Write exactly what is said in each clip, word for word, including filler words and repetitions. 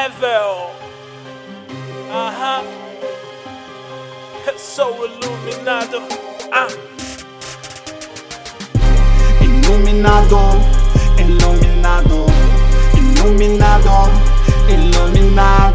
level. Aham. Eu sou iluminado. Ah. Iluminado, iluminado, iluminado, iluminado,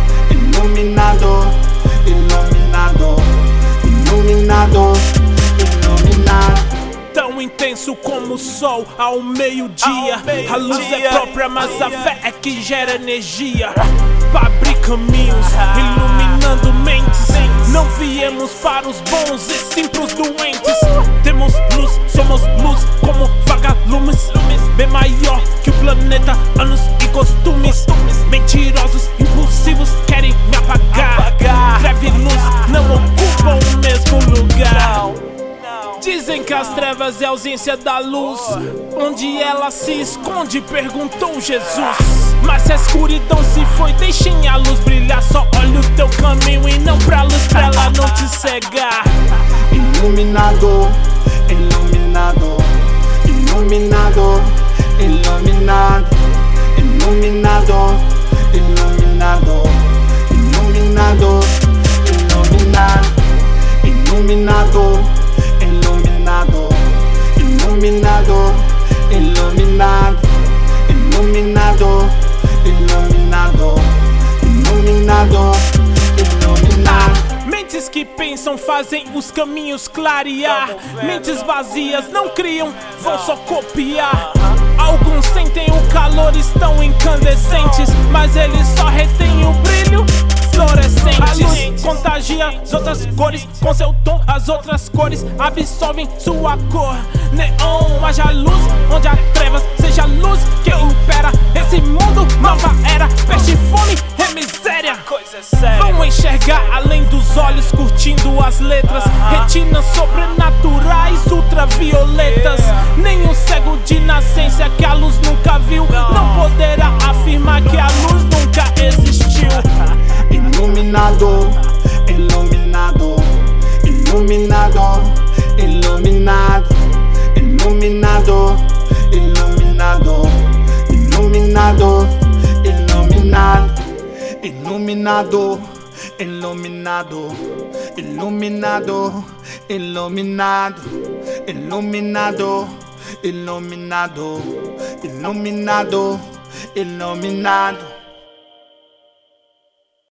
iluminado, iluminado, iluminado, iluminado. Tão intenso como o sol ao meio-dia. Meio a luz dia. é própria, mas a fé é que gera energia. Abre caminhos, iluminando mentes. Não viemos para os bons e sim pros doentes. Temos luz, somos luz como vagalumes. Bem maior que o planeta, anos e costumes. Mentirosos, impulsivos, querem me apagar. Treva e luz não ocupam o mesmo lugar. Dizem que as trevas é a ausência da luz. Onde ela se esconde, perguntou Jesus. Mas se a escuridão se foi, deixem a luz brilhar. Só olha o teu caminho e não pra luz, pra ela não te cegar. Iluminado, iluminado, iluminado, iluminado, iluminado, iluminado, iluminado, iluminado, iluminado, iluminado, iluminado, iluminado, iluminado, iluminado, iluminado, iluminado. Mentes que pensam fazem os caminhos clarear. Mentes vazias não criam, vão só copiar. Alguns sentem o calor, estão incandescentes, mas eles só retêm o brilho fluorescente. A luz contagia as outras cores com seu tom. As outras cores absorvem sua cor. Neon, haja luz onde há trevas, seja a luz que impera esse mundo. Nova era, peste, fome e miséria. Vão enxergar além dos olhos, curtindo as letras. Retinas sobrenaturais, ultravioletas. Nenhum cego de nascença que a luz nunca viu não poderá afirmar que a luz nunca existiu. Iluminado, iluminado, iluminado, iluminado, iluminado, iluminado, iluminado, iluminado, iluminado, iluminado, iluminado, iluminado, iluminado, iluminado, iluminado, iluminado.